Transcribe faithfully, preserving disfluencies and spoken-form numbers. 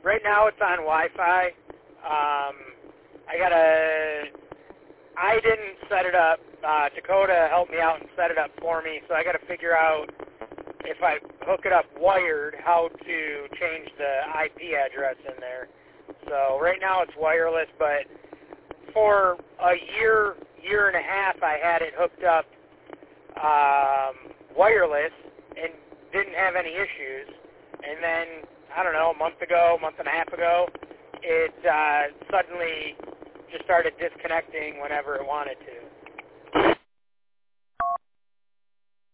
right now it's on Wi-Fi. Um, I gotta. I didn't set it up. Uh, Dakota helped me out and set it up for me, so I got to figure out if I hook it up wired, how to change the I P address in there. So right now it's wireless, but for a year, year and a half, I had it hooked up um, wireless and didn't have any issues. And then, I don't know, a month ago, a month and a half ago, it uh, suddenly just started disconnecting whenever it wanted to.